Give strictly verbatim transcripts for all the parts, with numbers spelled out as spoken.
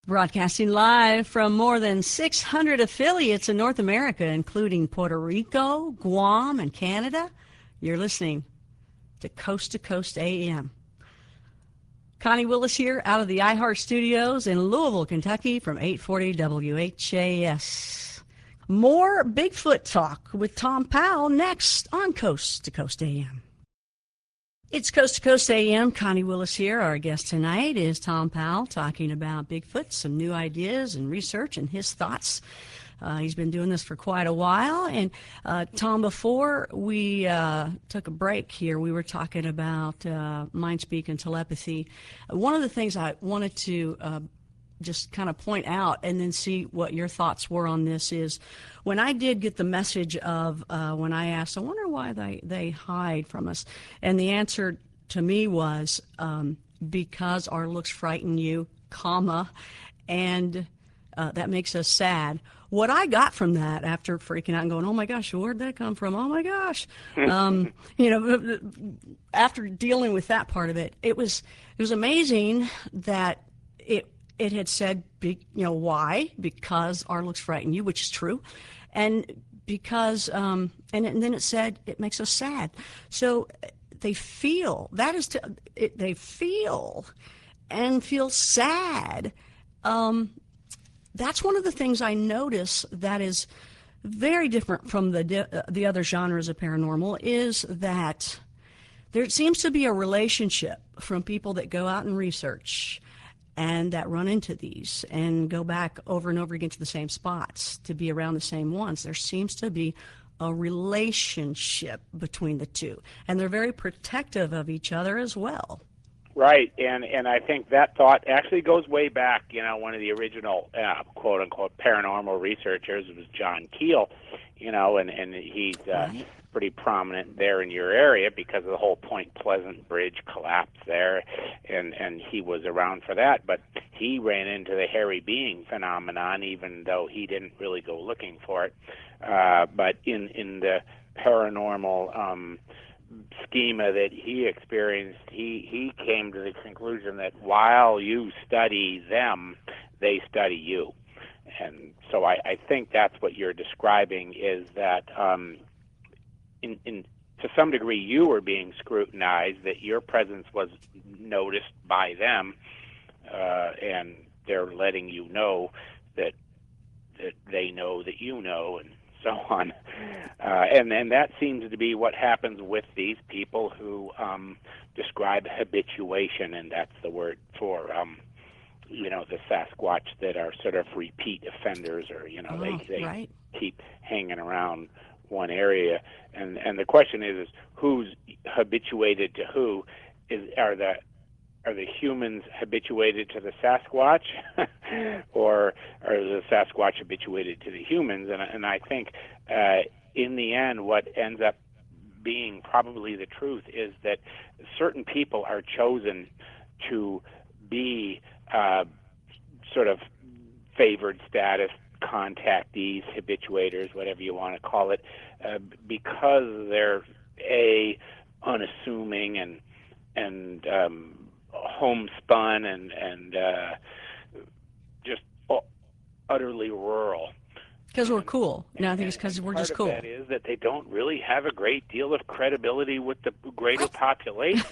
Broadcasting live from more than six hundred affiliates in North America, including Puerto Rico, Guam, and Canada. You're listening to Coast to Coast A M. Connie Willis here out of the iHeart Studios in Louisville, Kentucky from eight forty W H A S. More Bigfoot talk with Tom Powell next on Coast to Coast A M. It's Coast to Coast A M. Connie Willis here. Our guest tonight is Tom Powell, talking about Bigfoot, some new ideas and research and his thoughts. Uh, he's been doing this for quite a while. And uh, Tom, before we uh, took a break here, we were talking about uh, mind speak and telepathy. One of the things I wanted to uh, just kind of point out and then see what your thoughts were on this is when I did get the message of uh, when I asked, I wonder why they, they hide from us. And the answer to me was um, because our looks frighten you, comma, and uh, that makes us sad. What I got from that after freaking out and going, oh my gosh, where'd that come from? Oh my gosh. um, you know, after dealing with that part of it, it was, it was amazing that it, it had said, you know, why? Because our looks frighten you, which is true. And because, um, and, and then it said, it makes us sad. So they feel, that is, to, it, they feel and feel sad. Um, that's one of the things I notice that is very different from the, uh, the other genres of paranormal is that there seems to be a relationship from people that go out and research and that run into these and go back over and over again to the same spots to be around the same ones. There seems to be a relationship between the two, and they're very protective of each other as well. Right, and and I think that thought actually goes way back. You know, one of the original uh, quote unquote paranormal researchers was John Keel. You know, and and he's uh, Right. pretty prominent there in your area because of the whole Point Pleasant Bridge collapse there, and and he was around for that. But he ran into the hairy being phenomenon, even though he didn't really go looking for it. Uh, but in in the paranormal um, schema that he experienced, he he came to the conclusion that while you study them, they study you. And so I, I think that's what you're describing is that um, in, in to some degree you were being scrutinized, that your presence was noticed by them, uh, and they're letting you know that that they know that you know, and so on. Uh, and, and that seems to be what happens with these people who um, describe habituation, and that's the word for, um, you know, the Sasquatch that are sort of repeat offenders, or, you know, Oh, they, they right. keep hanging around one area. And, and the question is, is who's habituated to who? Is, are the Are the humans habituated to the Sasquatch, or are the Sasquatch habituated to the humans? And, and I think uh, in the end, what ends up being probably the truth is that certain people are chosen to be uh, sort of favored status contactees, habituators, whatever you want to call it, uh, because they're a unassuming and and um, homespun and and uh, just utterly rural. Because we're cool. No, I think it's because And we're part just of cool. that is that they don't really have a great deal of credibility with the greater population.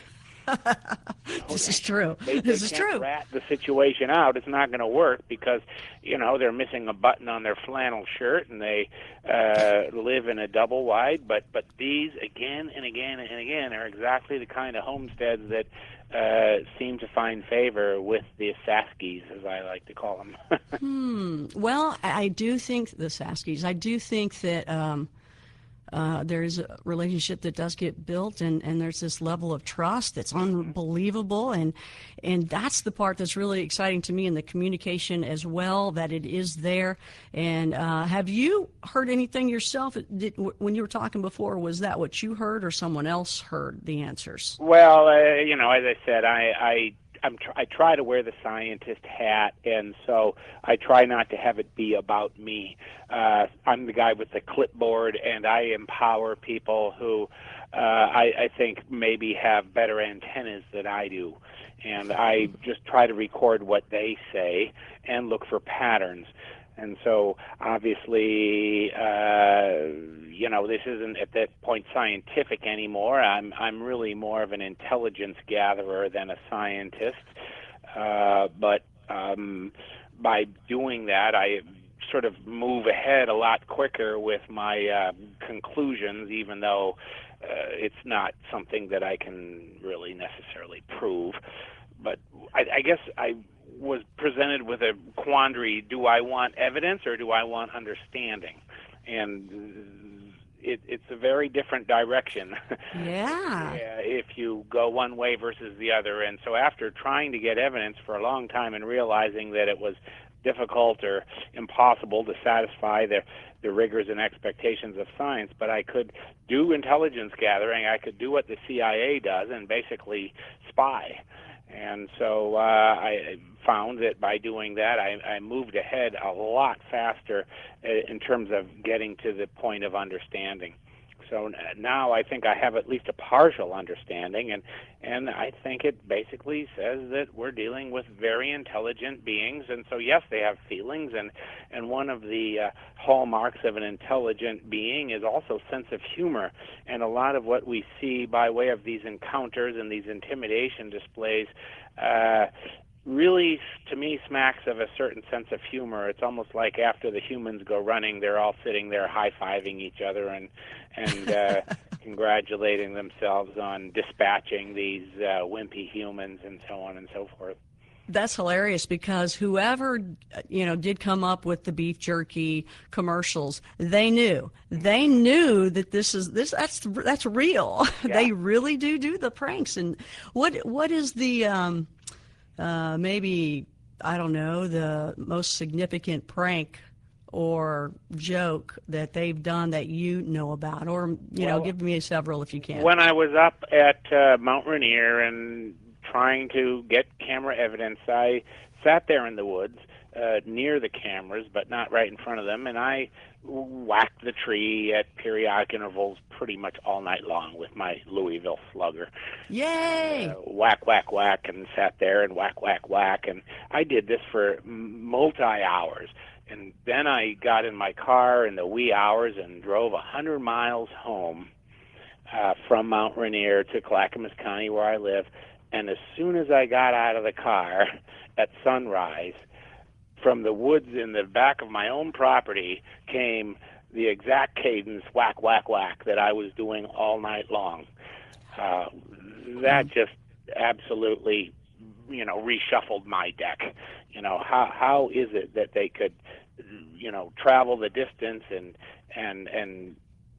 This is true. They, This they is can't true. rat the situation out. It's not going to work because, you know, they're missing a button on their flannel shirt and they uh, live in a double wide. But but these again and again and again are exactly the kind of homesteads that uh, seem to find favor with the Saskies, as I like to call them. Hmm. Well, I I do think the Saskies. I do think that um, uh, there's a relationship that does get built, and, and there's this level of trust that's unbelievable, and and that's the part that's really exciting to me in the communication as well. That it is there. And uh, have you heard anything yourself? Did, when you were talking before, was that what you heard, or someone else heard the answers? Well, uh, you know, as I said, I, I I'm tr- I try to wear the scientist hat, and so I try not to have it be about me. Uh, I'm the guy with the clipboard, and I empower people who uh, I, I think maybe have better antennas than I do. and I just try to record what they say and look for patterns. And so, obviously, uh, you know, this isn't at that point scientific anymore. I'm I'm really more of an intelligence gatherer than a scientist. Uh, but um, by doing that, I sort of move ahead a lot quicker with my uh, conclusions, even though uh, it's not something that I can really necessarily prove. But I, I guess I was presented with a quandary: do I want evidence or do I want understanding? And it, it's a very different direction. Yeah. If you go one way versus the other. And so after trying to get evidence for a long time and realizing that it was difficult or impossible to satisfy the, the rigors and expectations of science, but I could do intelligence gathering, I could do what the C I A does and basically spy. And so uh, I found that by doing that, I, I moved ahead a lot faster in terms of getting to the point of understanding. So now I think I have at least a partial understanding, and, and I think it basically says that we're dealing with very intelligent beings, and so yes, they have feelings, and, and one of the uh, hallmarks of an intelligent being is also sense of humor, and a lot of what we see by way of these encounters and these intimidation displays uh, really, to me, smacks of a certain sense of humor. It's almost like after the humans go running, they're all sitting there high-fiving each other and and uh, congratulating themselves on dispatching these uh, wimpy humans and so on and so forth. That's hilarious, because whoever, you know, did come up with the beef jerky commercials, they knew. They knew that this is this that's that's real. Yeah. They really do do the pranks. And what what is the um, uh, maybe, I don't know, the most significant prank or joke that they've done that you know about? Or, you Well, know, give me several if you can. When I was up at uh, Mount Rainier and trying to get camera evidence, I sat there in the woods uh, near the cameras, but not right in front of them, and I whacked the tree at periodic intervals pretty much all night long with my Louisville Slugger. Yay! Uh, whack, whack, whack, and sat there and whack, whack, whack, and I did this for multi-hours. And then I got in my car in the wee hours and drove one hundred miles home uh, from Mount Rainier to Clackamas County, where I live. And as soon as I got out of the car at sunrise, from the woods in the back of my own property came the exact cadence, whack, whack, whack, that I was doing all night long. Uh, that just absolutely, you know, reshuffled my deck. You know, how how is it that they could, you know, travel the distance and and and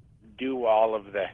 do all of the,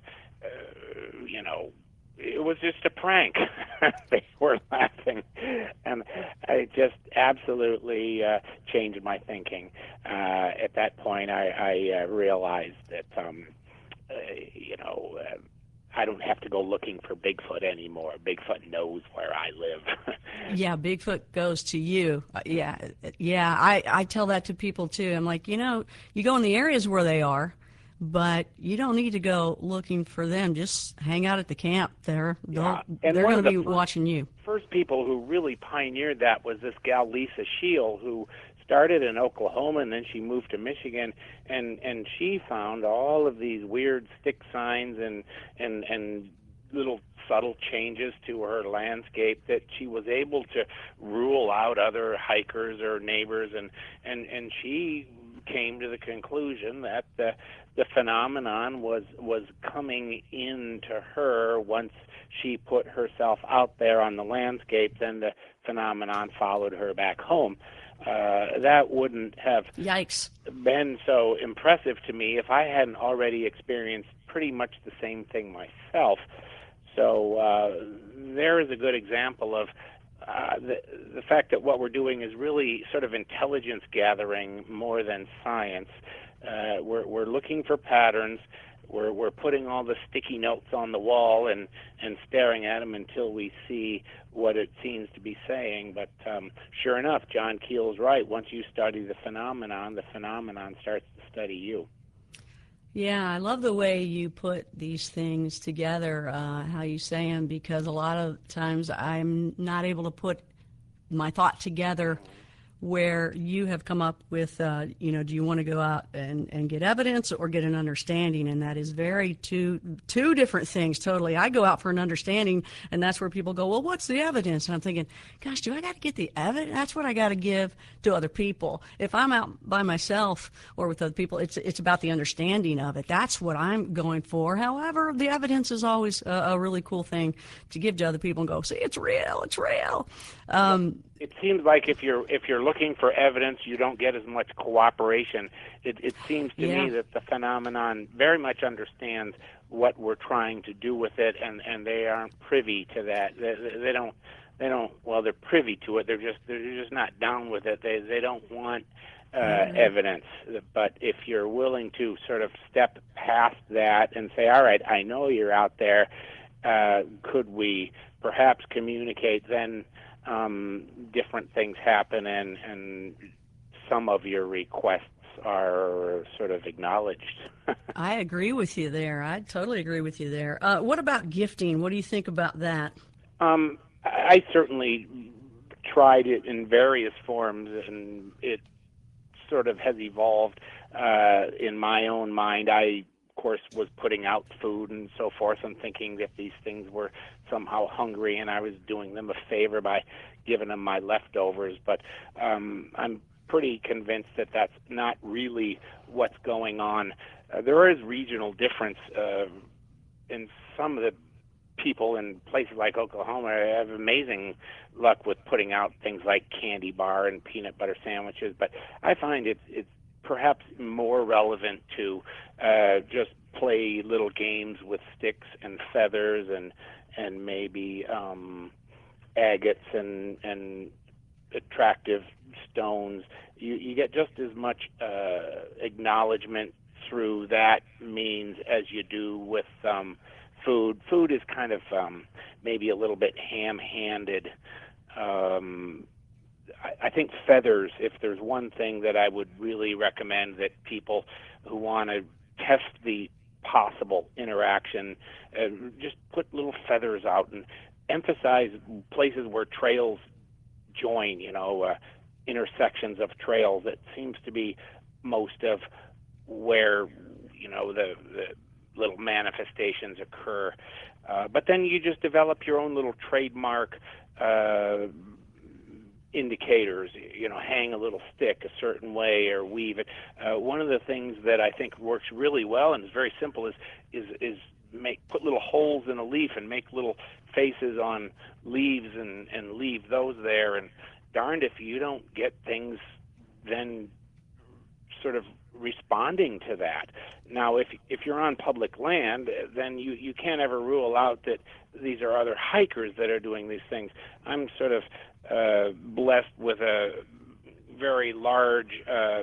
uh, you know, it was just a prank. They were laughing, and I just absolutely uh, changed my thinking. Uh, at that point, I, I uh, realized that, um, uh, you know, uh, I don't have to go looking for Bigfoot anymore. Bigfoot knows where I live. Yeah, Bigfoot goes to you. Uh, Yeah, yeah. I, I tell that to people too. I'm like, you know, you go in the areas where they are, but you don't need to go looking for them. Just hang out at the camp. They're Yeah. they'll- And they're one going of to the be first- watching you. First people who really pioneered that was this gal Lisa Shield, who started in Oklahoma and then she moved to Michigan, and and she found all of these weird stick signs and and and little subtle changes to her landscape that she was able to rule out other hikers or neighbors, and and and she came to the conclusion that the the phenomenon was was coming into her once she put herself out there on the landscape. Then the phenomenon followed her back home. Uh, that wouldn't have Yikes. been so impressive to me if I hadn't already experienced pretty much the same thing myself. So uh, there is a good example of uh, the, the fact that what we're doing is really sort of intelligence gathering more than science. Uh, we're, we're looking for patterns. We're, we're putting all the sticky notes on the wall and, and staring at them until we see what it seems to be saying. But um, sure enough, John Keel's right. Once you study the phenomenon, the phenomenon starts to study you. Yeah, I love the way you put these things together, uh, how you say them, because a lot of times I'm not able to put my thought together where you have come up with, uh, you know, do you want to go out and, and get evidence or get an understanding? And that is very two two different things totally. I go out for an understanding, and that's where people go, well, what's the evidence? And I'm thinking, gosh, do I got to get the evidence? That's what I got to give to other people. If I'm out by myself or with other people, it's it's about the understanding of it. That's what I'm going for. However, the evidence is always a, a really cool thing to give to other people and go, see, it's real, it's real. Um, it seems like if you're if you're looking for evidence, you don't get as much cooperation. It, it seems to yeah. me that the phenomenon very much understands what we're trying to do with it, and, and they aren't privy to that. They, they don't they don't well they're privy to it. They're just they're just not down with it. They they don't want uh, mm-hmm. evidence. But if you're willing to sort of step past that and say, all right, I know you're out there. Uh, could we perhaps communicate? Then um, different things happen, and, and some of your requests are sort of acknowledged. I agree with you there. I totally agree with you there. Uh, what about gifting? What do you think about that? Um, I certainly tried it in various forms, and it sort of has evolved uh, in my own mind. I of course, was putting out food and so forth, and thinking that these things were somehow hungry, and I was doing them a favor by giving them my leftovers. But um, I'm pretty convinced that that's not really what's going on. Uh, there is regional difference uh, in some of the people in places like Oklahoma have amazing luck with putting out things like candy bar and peanut butter sandwiches, but I find it's it's perhaps more relevant to uh, just play little games with sticks and feathers and and maybe um, agates and and attractive stones. You you get just as much uh, acknowledgement through that means as you do with um, food. Food is kind of um, maybe a little bit ham-handed. Um, I think feathers, if there's one thing that I would really recommend that people who want to test the possible interaction, uh, just put little feathers out and emphasize places where trails join, you know, uh, intersections of trails. That seems to be most of where, you know, the, the little manifestations occur. Uh, but then you just develop your own little trademark uh indicators, you know, hang a little stick a certain way or weave it. Uh, one of the things that I think works really well and is very simple is is is make put little holes in a leaf and make little faces on leaves and and leave those there. And darned if you don't get things then sort of responding to that. Now, if if you're on public land, then you, you can't ever rule out that these are other hikers that are doing these things. I'm sort of uh, blessed with a very large uh,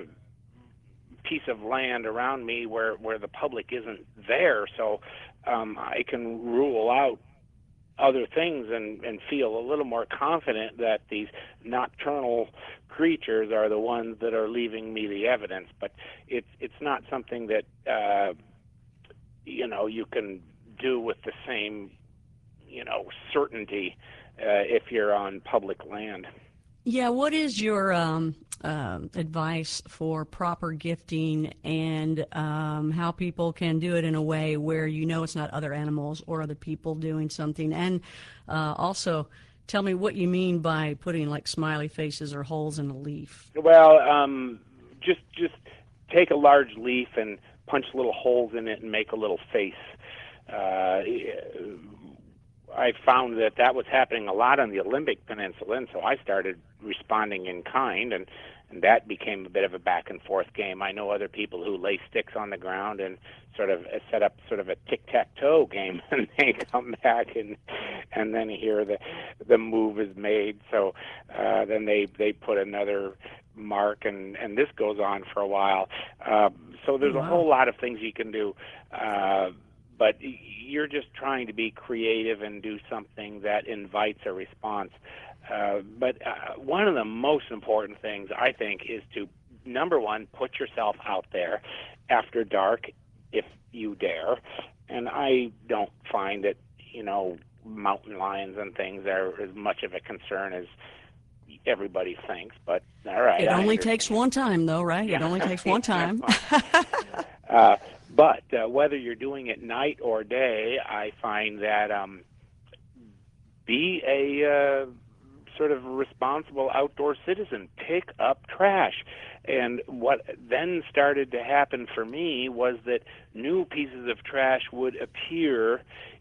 piece of land around me where, where the public isn't there, so um, I can rule out other things and, and feel a little more confident that these nocturnal creatures are the ones that are leaving me the evidence. But it's it's not something that uh, you know you can do with the same you know certainty uh, if you're on public land. Yeah, what is your um, um, advice for proper gifting and um, how people can do it in a way where you know it's not other animals or other people doing something? And uh, also, tell me what you mean by putting like smiley faces or holes in a leaf. Well, um, just just take a large leaf and punch little holes in it and make a little face. Uh, I found that that was happening a lot on the Olympic Peninsula, and so I started responding in kind, and, and that became a bit of a back and forth game. I know other people who lay sticks on the ground and sort of set up sort of a tic-tac-toe game, and they come back and and then here the the move is made. So uh, then they they put another mark, and and this goes on for a while. Uh, so there's wow. a whole lot of things you can do. Uh, But you're just trying to be creative and do something that invites a response. Uh, but uh, one of the most important things, I think, is to, number one, put yourself out there after dark if you dare. And I don't find that, you know, mountain lions and things are as much of a concern as everybody thinks. But all right, It I only understand. takes one time, though, right? It only takes one time. uh, but uh, whether you're doing it night or day, I find that um, be a uh, sort of responsible outdoor citizen. Pick up trash. And what then started to happen for me was that new pieces of trash would appear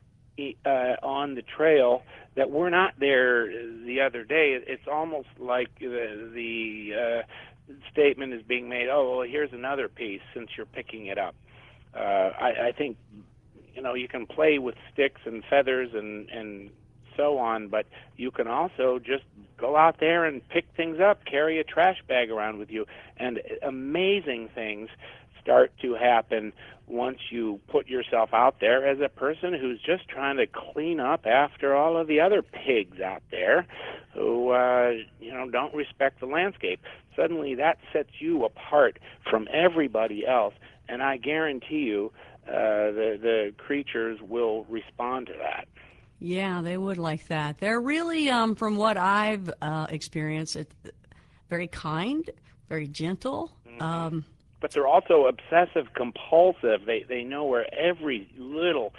uh, on the trail that were not there the other day. It's almost like the, the uh, statement is being made, oh, well, here's another piece since you're picking it up. Uh, I, I think, you know, you can play with sticks and feathers and, and so on, but you can also just go out there and pick things up, carry a trash bag around with you, and amazing things start to happen once you put yourself out there as a person who's just trying to clean up after all of the other pigs out there who, uh, you know, don't respect the landscape. Suddenly that sets you apart from everybody else, and I guarantee you uh, the, the creatures will respond to that. Yeah, they would like that. They're really, um, from what I've uh, experienced, it, very kind, very gentle. Mm-hmm. Um, but they're also obsessive compulsive. They they know where every little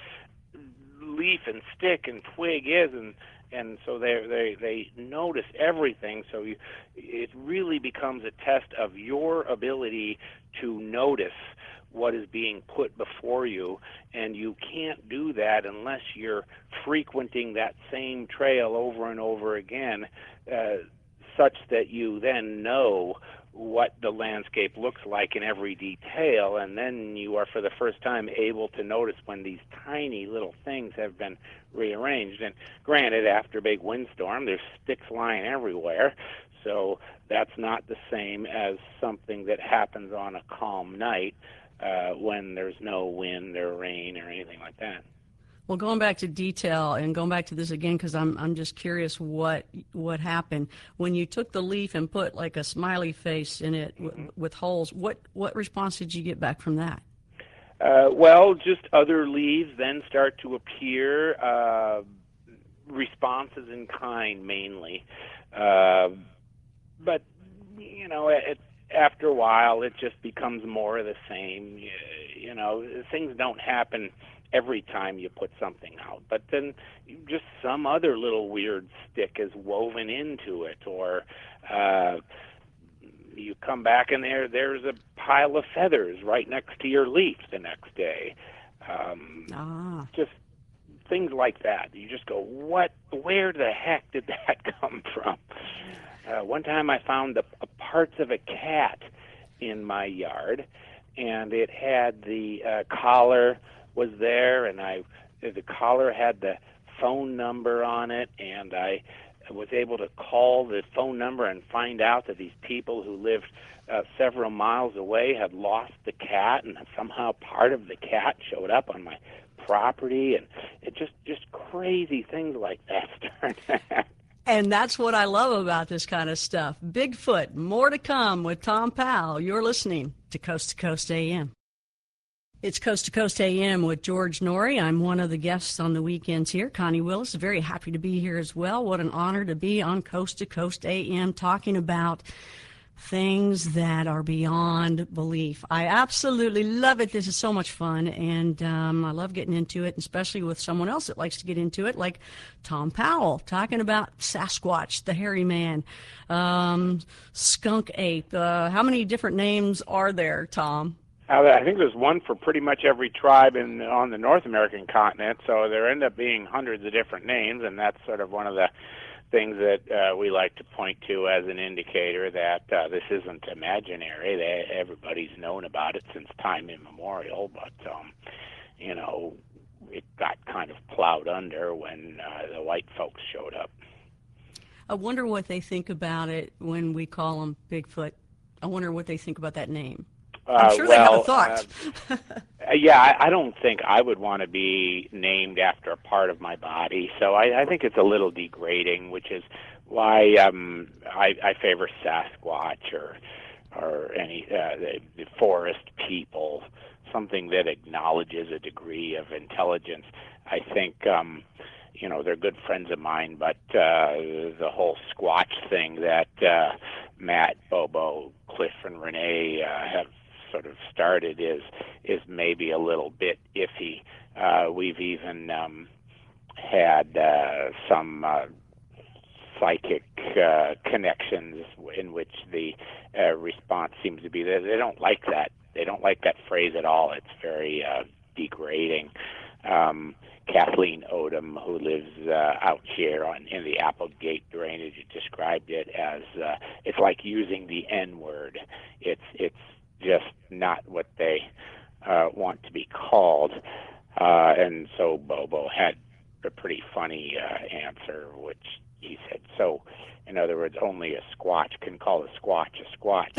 leaf and stick and twig is, and and so they they they notice everything. So you, it really becomes a test of your ability to notice what is being put before you, and you can't do that unless you're frequenting that same trail over and over again, uh, such that you then know what the landscape looks like in every detail, and then you are for the first time able to notice when these tiny little things have been rearranged. And granted, after a big windstorm, there's sticks lying everywhere, so that's not the same as something that happens on a calm night uh, when there's no wind or rain or anything like that. Well, going back to detail and going back to this again, because I'm I'm just curious what what happened when you took the leaf and put like a smiley face in it w- Mm-hmm. with holes. What what response did you get back from that? Uh, well, just other leaves then start to appear, uh, responses in kind mainly, uh, but you know, it, after a while, it just becomes more of the same. You, you know, things don't happen every time you put something out, but then just some other little weird stick is woven into it, or uh, you come back and there there's a pile of feathers right next to your leaf the next day. Um, Ah. Just things like that. You just go, what? Where the heck did that come from? Uh, one time I found the uh, parts of a cat in my yard, and it had the uh, collar was there, and I the collar had the phone number on it, and I was able to call the phone number and find out that these people who lived uh, several miles away had lost the cat, and somehow part of the cat showed up on my property, and it just just crazy things like that started to happen. And that's what I love about this kind of stuff. Bigfoot, more to come with Tom Powell. You're listening to Coast to Coast A M. It's Coast to Coast A M with George Noory. I'm one of the guests on the weekends here. Connie Willis, very happy to be here as well. What an honor to be on Coast to Coast A M talking about things that are beyond belief. I absolutely love it. This is so much fun, and um, I love getting into it, especially with someone else that likes to get into it, like Tom Powell, talking about Sasquatch, the hairy man, um, skunk ape. Uh, how many different names are there, Tom? I think there's one for pretty much every tribe in on the North American continent, so there end up being hundreds of different names, and that's sort of one of the things that uh, we like to point to as an indicator that uh, this isn't imaginary. They, everybody's known about it since time immemorial, but, um, you know, it got kind of plowed under when uh, the white folks showed up. I wonder what they think about it when we call them Bigfoot. I wonder what they think about that name. I'm sure uh, well, they have a thought. uh, yeah, I, I don't think I would want to be named after a part of my body, so I, I think it's a little degrading, which is why um, I, I favor Sasquatch or or any uh, the, the forest people, something that acknowledges a degree of intelligence. I think, um, you know, they're good friends of mine, but uh, the whole Squatch thing that uh, Matt, Bobo, Cliff, and Renee uh, have sort of started is is maybe a little bit iffy. Uh, we've even um, had uh, some uh, psychic uh, connections in which the uh, response seems to be that they don't like that. They don't like that phrase at all. It's very uh, degrading. Um, Kathleen Odom, who lives uh, out here on in the Applegate drainage, described it as uh, it's like using the N word. It's it's just not what they uh, want to be called. Uh, and so Bobo had a pretty funny uh, answer, which he said, so, in other words, only a Squatch can call a Squatch a Squatch.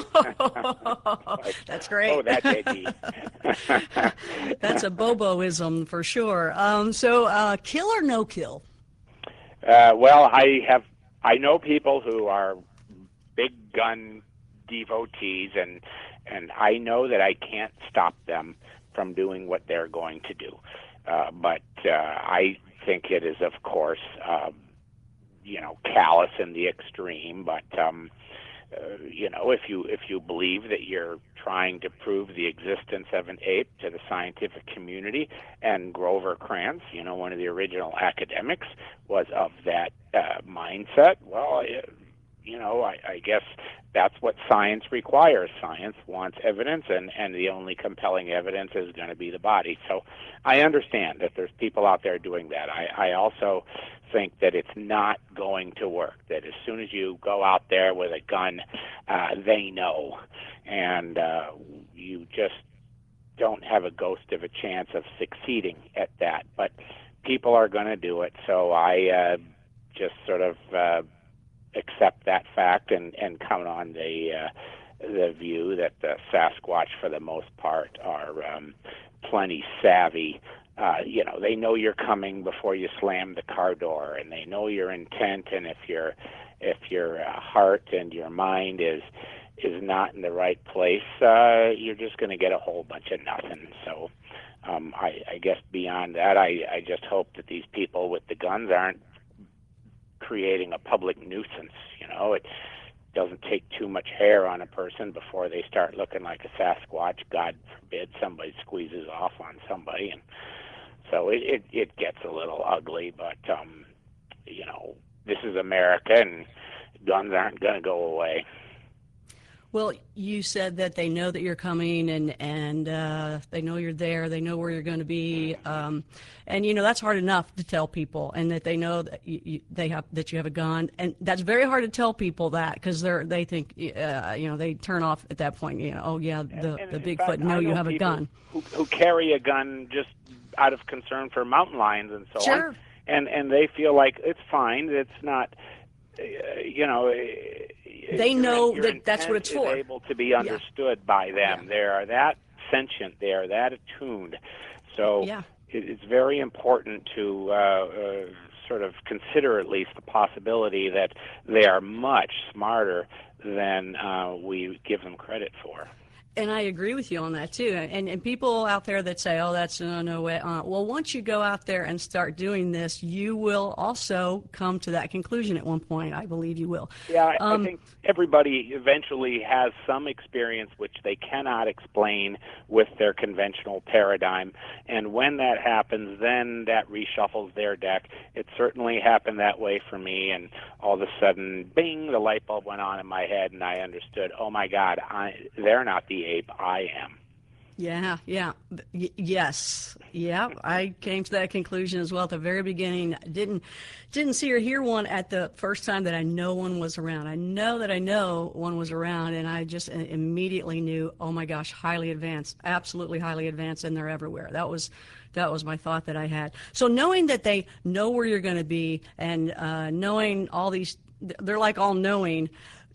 Like, that's great. Oh, that's edgy. That's a Boboism for sure. Um, so, uh, kill or no kill? Uh, well, I have I know people who are big gun devotees, and and I know that I can't stop them from doing what they're going to do. Uh, but uh, I think it is, of course, uh, you know, callous in the extreme. But um, uh, you know, if you if you believe that you're trying to prove the existence of an ape to the scientific community, and Grover Krantz, you know, one of the original academics, was of that uh, mindset, well, it, you know, I, I guess that's what science requires. Science wants evidence, and, and the only compelling evidence is going to be the body. So I understand that there's people out there doing that. I, I also think that it's not going to work, that as soon as you go out there with a gun, uh, they know, and uh, you just don't have a ghost of a chance of succeeding at that. But people are going to do it, so I uh, just sort of uh, accept that fact and, and count on the uh, the view that the Sasquatch, for the most part, are um, plenty savvy. Uh, you know, they know you're coming before you slam the car door, and they know your intent. And if your if your uh, heart and your mind is is not in the right place, uh, you're just going to get a whole bunch of nothing. So, um, I, I guess beyond that, I, I just hope that these people with the guns aren't creating a public nuisance. You know, it doesn't take too much hair on a person before they start looking like a Sasquatch. God forbid somebody squeezes off on somebody, and so it it, it gets a little ugly. But um, you know, this is America, and guns aren't going to go away. Well, you said that they know that you're coming, and and uh, they know you're there. They know where you're going to be, um, and you know that's hard enough to tell people, and that they know that you, you, they have that you have a gun, and that's very hard to tell people that, because they're they think uh, you know they turn off at that point. You know, oh yeah, the and, the and Bigfoot. fact, No, you know have a gun. Who, who carry a gun just out of concern for mountain lions and so sure. on, and and they feel like it's fine. It's not. Uh, you know, they your, know your that that's what it's is for. Able to be understood yeah. by them. Yeah. They are that sentient. They are that attuned. So yeah. it, it's very important to uh, uh, sort of consider at least the possibility that they are much smarter than uh, we give them credit for. And I agree with you on that too. And and people out there that say, "Oh, that's no no way." Uh, well, once you go out there and start doing this, you will also come to that conclusion at one point. I believe you will. Yeah, I, um, I think everybody eventually has some experience which they cannot explain with their conventional paradigm. And when that happens, then that reshuffles their deck. It certainly happened that way for me, and all of a sudden, bing, the light bulb went on in my head, and I understood, oh my God, I, they're not the ape, I am. Yeah, yeah, y- yes, yeah. I came to that conclusion as well at the very beginning. Didn't didn't see or hear one at the first time that I know one was around. I know that I know one was around, and I just immediately knew, oh my gosh, highly advanced, absolutely highly advanced, and they're everywhere. That was that was my thought that I had. So knowing that they know where you're going to be, and uh, knowing all these, they're like all knowing.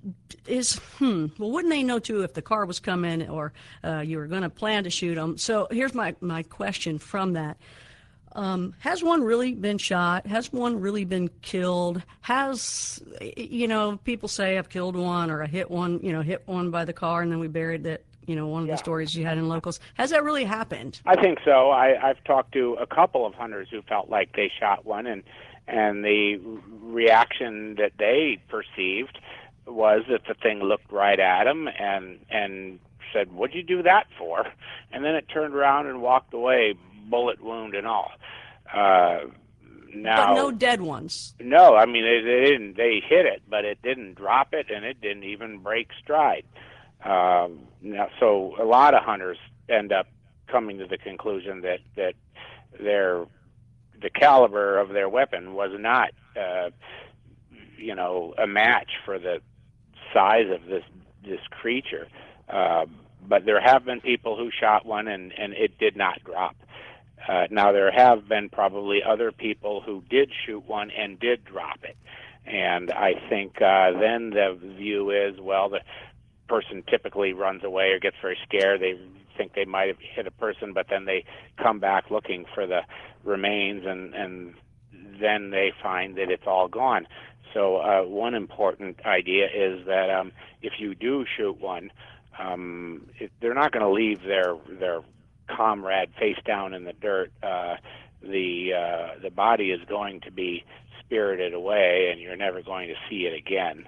Is hmm well, wouldn't they know too if the car was coming, or uh, you were going to plan to shoot them? So here's my my question from that: um, has one really been shot? Has one really been killed? Has, you know, people say I've killed one, or I hit one, you know, hit one by the car, and then we buried that, you know, one of Yeah. the stories you had in Locals. Has that really happened? I think so. I, I've talked to a couple of hunters who felt like they shot one, and and the reaction that they perceived was that the thing looked right at them and and said, "What'd you do that for?" And then it turned around and walked away, bullet wound and all. Uh, now, But no dead ones. no, I mean they, they didn't. They hit it, but it didn't drop it, and it didn't even break stride. Um, now, so a lot of hunters end up coming to the conclusion that that their the caliber of their weapon was not, uh, you know, a match for the size of this this creature. Uh, but there have been people who shot one and, and it did not drop. Uh, now there have been probably other people who did shoot one and did drop it. And I think uh, then the view is, well, the person typically runs away or gets very scared. They think they might have hit a person, but then they come back looking for the remains, and, and then they find that it's all gone. So uh, one important idea is that um, if you do shoot one, um, it, they're not going to leave their their comrade face down in the dirt. Uh, the uh, the body is going to be spirited away, and you're never going to see it again.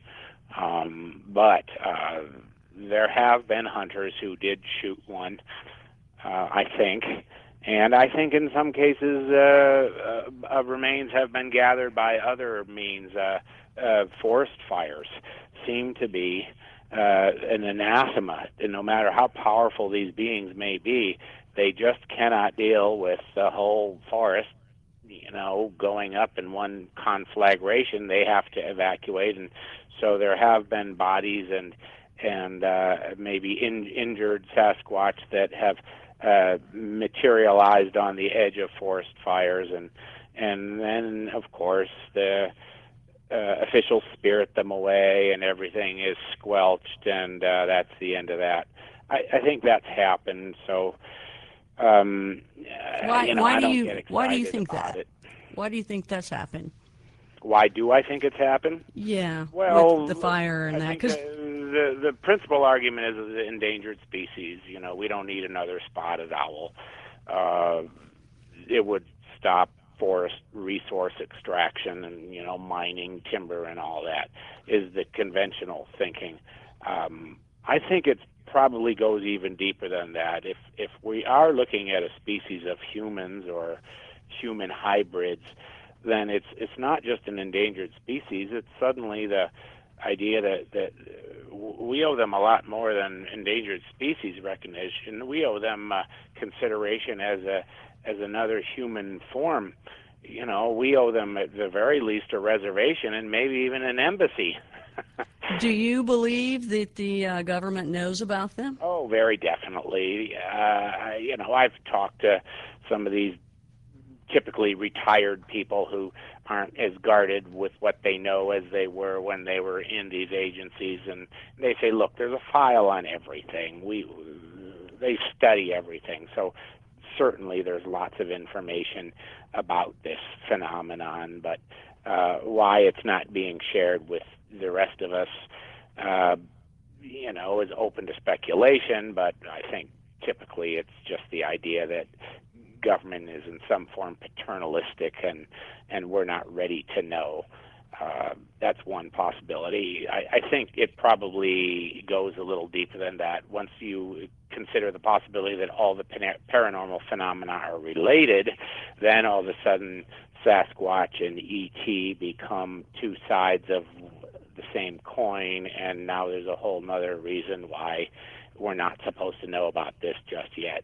Um, but uh, there have been hunters who did shoot one, uh, I think, and I think in some cases uh, uh, remains have been gathered by other means. Uh, uh, forest fires seem to be uh, an anathema, and no matter how powerful these beings may be, they just cannot deal with the whole forest, you know, going up in one conflagration. They have to evacuate, and so there have been bodies and and uh, maybe in, injured Sasquatch that have uh, materialized on the edge of forest fires, and and then of course the uh, officials spirit them away, and everything is squelched, and uh, that's the end of that. I, I think that's happened. So, um, Why, you know, why I do don't you get excited why do you think about that? it. Why do you think that's happened? Why do I think it's happened? Yeah, Well, with the fire and I that. think Because the, the the principal argument is the endangered species. You know, we don't need another spotted owl. Uh, it would stop forest resource extraction and, you know, mining, timber, and all that is the conventional thinking. Um, I think it probably goes even deeper than that. If if we are looking at a species of humans or human hybrids, then it's it's not just an endangered species. It's suddenly the idea that that we owe them a lot more than endangered species recognition. We owe them uh, consideration as a as another human form. You know, we owe them at the very least a reservation and maybe even an embassy. do you believe that the uh, government knows about them? Oh, very definitely. Uh, you know, I've talked to some of these typically retired people who aren't as guarded with what they know as they were when they were in these agencies, and they say, look, there's a file on everything. We they study everything. So certainly there's lots of information about this phenomenon, but uh, why it's not being shared with the rest of us, uh, you know, is open to speculation, but I think typically it's just the idea that government is in some form paternalistic, and and we're not ready to know. Uh, that's one possibility. I, I think it probably goes a little deeper than that. Once you consider the possibility that all the paranormal phenomena are related, then all of a sudden Sasquatch and E T become two sides of the same coin, and now there's a whole other reason why we're not supposed to know about this just yet.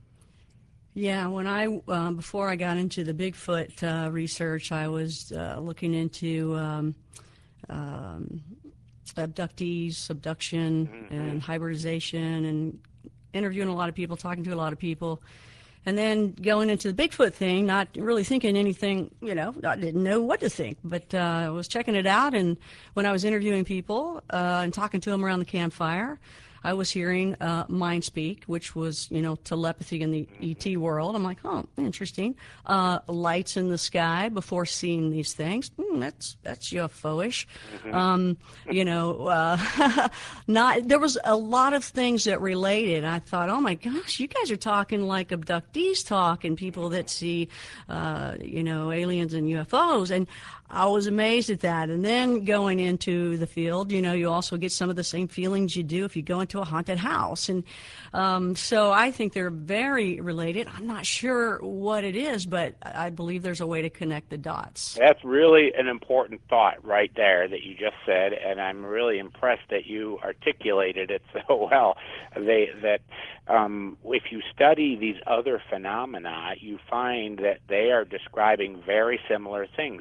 Yeah, when I uh, before I got into the Bigfoot uh, research, I was uh, looking into um, um, abductees, abduction, Mm-hmm. and hybridization, and interviewing a lot of people, talking to a lot of people, and then going into the Bigfoot thing, not really thinking anything, you know, I didn't know what to think, but uh, I was checking it out, and when I was interviewing people uh, and talking to them around the campfire, I was hearing uh, mind speak, which was, you know, telepathy in the E T world. I'm like, oh, interesting. Uh, lights in the sky before seeing these things. Hmm, that's that's U F O-ish. Mm-hmm. Um, you know, uh, not there was a lot of things that related. I thought, oh my gosh, you guys are talking like abductees talk and people that see, uh, you know, aliens and U F Os. And I was amazed at that. And then going into the field, you know, you also get some of the same feelings you do if you go into a haunted house. And um, so I think they're very related. I'm not sure what it is, but I believe there's a way to connect the dots. That's really an important thought right there that you just said, and I'm really impressed that you articulated it so well. They, that um, if you study these other phenomena, you find that they are describing very similar things.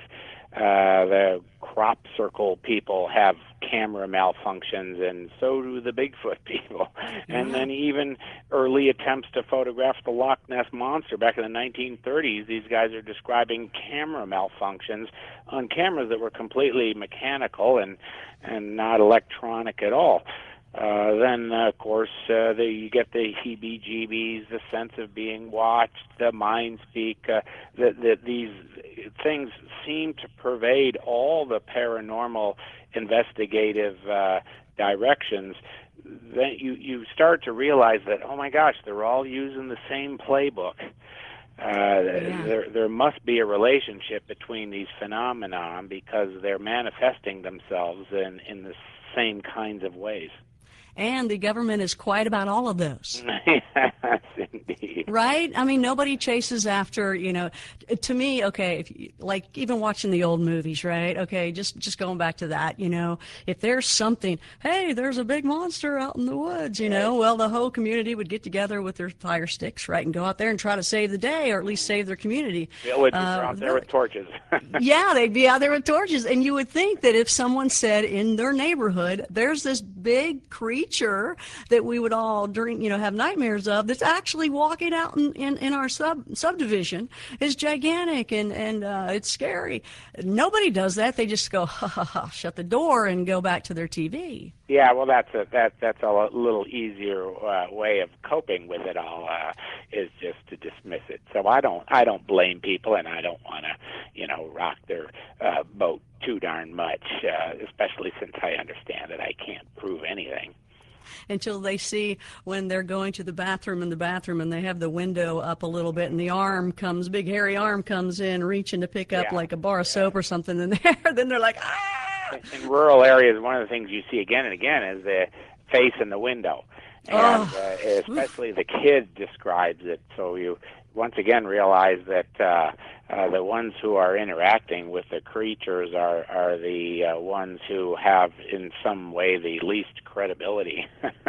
Uh, the crop circle people have camera malfunctions, and so do the Bigfoot people. Yeah. And then even early attempts to photograph the Loch Ness Monster back in the nineteen thirties, these guys are describing camera malfunctions on cameras that were completely mechanical and, and not electronic at all. Uh, then, uh, of course, uh, the, you get the heebie-jeebies, the sense of being watched, the mind speak. Uh, that the, these things seem to pervade all the paranormal investigative uh, directions. Then you, you start to realize that, oh my gosh, they're all using the same playbook. Uh, yeah. there, there must be a relationship between these phenomenon because they're manifesting themselves in, in the same kinds of ways. And the government is quiet about all of those. Yes, indeed. Right? I mean, nobody chases after, you know, to me, okay, if you, like even watching the old movies, right? Okay, just, just going back to that, you know, if there's something, hey, there's a big monster out in the woods, you know, well, the whole community would get together with their fire sticks, right, and go out there and try to save the day or at least save their community. They would be uh, out there with torches. Yeah, they'd be out there with torches. And you would think that if someone said in their neighborhood, there's this big creature that we would all drink, you know, have nightmares of, that's actually walking out in, in, in our sub subdivision, is gigantic and, and uh, it's scary. Nobody does that. They just go, ha, ha, ha, shut the door and go back to their T V. Yeah, well, that's a that that's a little easier uh, way of coping with it all, uh, is just to dismiss it. So I don't I don't blame people, and I don't want to, you know, rock their uh, boat too darn much, uh, especially since I understand that I can't prove anything. Until they see when they're going to the bathroom in the bathroom and they have the window up a little bit and the arm comes, big hairy arm comes in reaching to pick up yeah. like a bar of soap or something in there, then they're like, ah! In rural areas, one of the things you see again and again is the face in the window. And oh. uh, especially the kid describes it, so you once again realize that uh, uh, the ones who are interacting with the creatures are, are the uh, ones who have in some way the least credibility.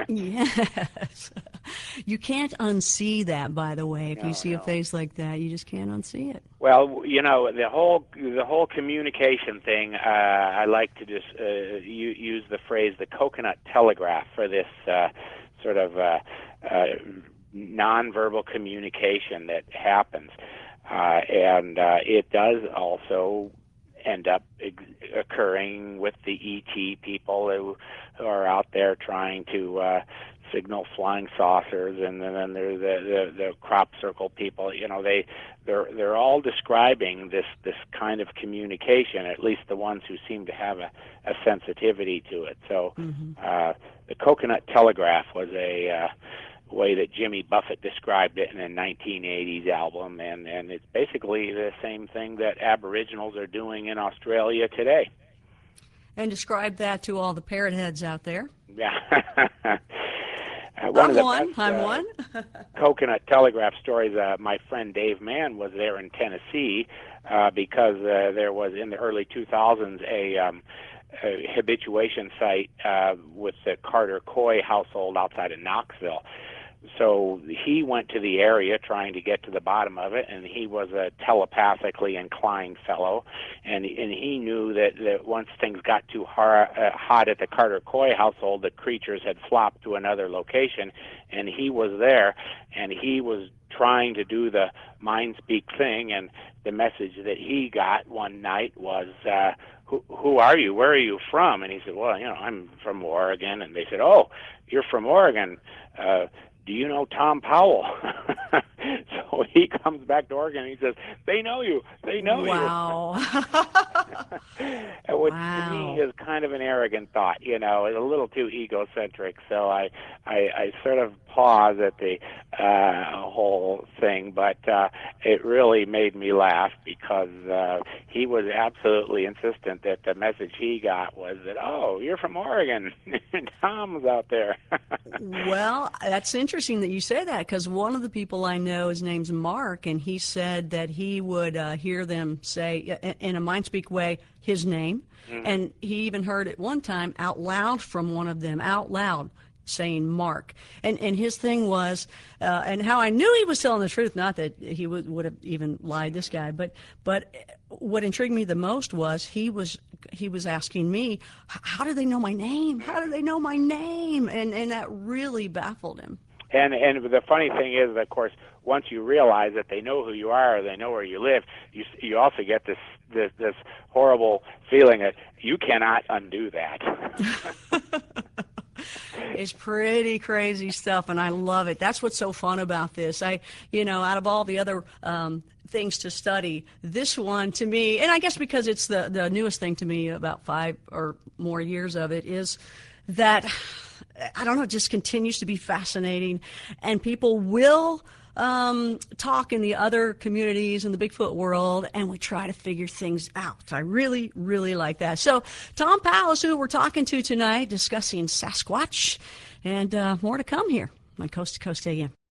Yes. You can't unsee that, by the way. If no, you see no. a face like that, you just can't unsee it. Well, you know, the whole the whole communication thing, uh, I like to just uh, use the phrase the coconut telegraph for this uh, sort of uh, uh, nonverbal communication that happens. Uh, and uh, it does also end up ex- occurring with the E T people who, who are out there trying to uh, signal flying saucers, and then there's the, the, the crop circle people. You know, they they're they're all describing this this kind of communication. At least the ones who seem to have a, a sensitivity to it. So mm-hmm. uh, the coconut telegraph was a uh, way that Jimmy Buffett described it in a nineteen eighties album, and, and it's basically the same thing that Aboriginals are doing in Australia today. And describe that to all the parrot heads out there. Yeah. uh, one I'm of the one. best, I'm uh, one. coconut telegraph stories, uh, my friend Dave Mann was there in Tennessee uh, because uh, there was in the early two thousands a... Um, a habituation site uh, with the Carter Coy household outside of Knoxville. so he went to the area trying to get to the bottom of it, and he was a telepathically inclined fellow, and and he knew that, that once things got too har- uh, hot at the Carter Coy household, the creatures had flopped to another location, and he was there, and he was trying to do the mind speak thing, and the message that he got one night was, uh, who, who are you? Where are you from? And he said, well, you know, I'm from Oregon. And they said, oh, you're from Oregon. Uh, do you know Tom Powell? So he comes back to Oregon and he says, they know you. They know wow. you. Which wow. to me is kind of an arrogant thought, you know, a little too egocentric. So I, I, I sort of pause at the uh, whole thing, but uh, it really made me laugh because uh, he was absolutely insistent that the message he got was that, oh, you're from Oregon. Tom's out there. Well, that's interesting that you say that, because one of the people I know, his name's Mark, and he said that he would uh, hear them say, in a mind-speak way, his name, mm-hmm. and he even heard it one time out loud from one of them, out loud, saying Mark. And and his thing was, uh, and how I knew he was telling the truth, not that he would, would have even lied, this guy, but but what intrigued me the most was he was he was asking me, how do they know my name? How do they know my name? And and that really baffled him. And and the funny thing is, of course, once you realize that they know who you are, or they know where you live, you you also get this this, this horrible feeling that you cannot undo that. It's pretty crazy stuff, and I love it. That's what's so fun about this. I, you know, out of all the other um, things to study, this one to me, and I guess because it's the, the newest thing to me, about five or more years of it, is that, I don't know, it just continues to be fascinating, and people will um, talk in the other communities in the Bigfoot world, and we try to figure things out. I really, really like that. So Tom Powell is who we're talking to tonight, discussing Sasquatch, and uh, more to come here on Coast to Coast A M.